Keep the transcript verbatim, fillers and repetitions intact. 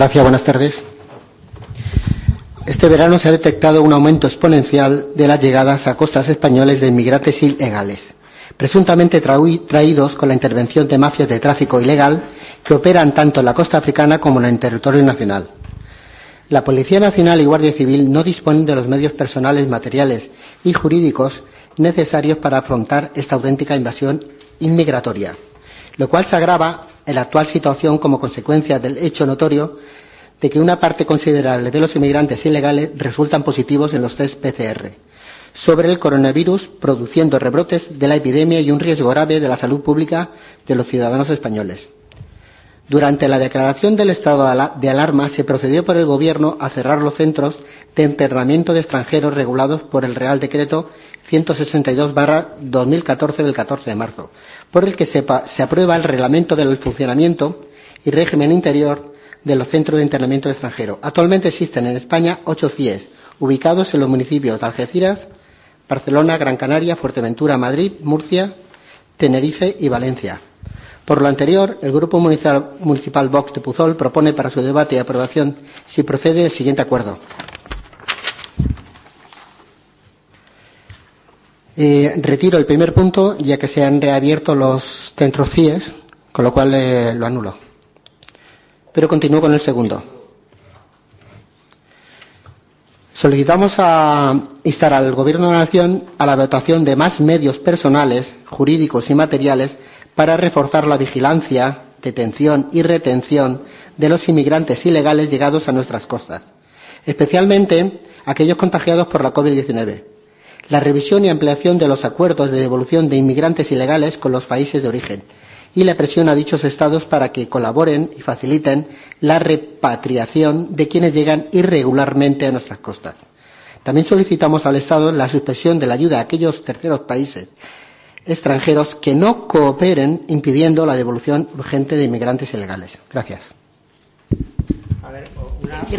Gracias, buenas tardes. Este verano se ha detectado un aumento exponencial de las llegadas a costas españolas de inmigrantes ilegales, presuntamente traídos con la intervención de mafias de tráfico ilegal que operan tanto en la costa africana como en el territorio nacional. La Policía Nacional y Guardia Civil no disponen de los medios personales, materiales y jurídicos necesarios para afrontar esta auténtica invasión inmigratoria, lo cual se agrava en la actual situación como consecuencia del hecho notorio de que una parte considerable de los inmigrantes ilegales resultan positivos en los test P C R sobre el coronavirus, produciendo rebrotes de la epidemia y un riesgo grave de la salud pública de los ciudadanos españoles. Durante la declaración del estado de alarma se procedió por el Gobierno a cerrar los centros de internamiento de extranjeros regulados por el Real Decreto ciento sesenta y dos barra dos mil catorce del catorce de marzo, por el que se, se aprueba el reglamento del funcionamiento y régimen interior de los centros de internamiento de extranjeros. Actualmente existen en España ocho C I E S, ubicados en los municipios de Algeciras, Barcelona, Gran Canaria, Fuerteventura, Madrid, Murcia, Tenerife y Valencia. Por lo anterior, el Grupo Municipal, Municipal Vox de Puzol propone para su debate y aprobación, si procede, el siguiente acuerdo. Eh, retiro el primer punto, ya que se han reabierto los centros C I E S, con lo cual eh, lo anulo. Pero continúo con el segundo. Solicitamos a instar al Gobierno de la Nación a la dotación de más medios personales, jurídicos y materiales para reforzar la vigilancia, detención y retención de los inmigrantes ilegales llegados a nuestras costas, especialmente aquellos contagiados por la COVID diecinueve. La revisión y ampliación de los acuerdos de devolución de inmigrantes ilegales con los países de origen y la presión a dichos estados para que colaboren y faciliten la repatriación de quienes llegan irregularmente a nuestras costas. También solicitamos al Estado la suspensión de la ayuda a aquellos terceros países extranjeros que no cooperen impidiendo la devolución urgente de inmigrantes ilegales. Gracias. A ver, una...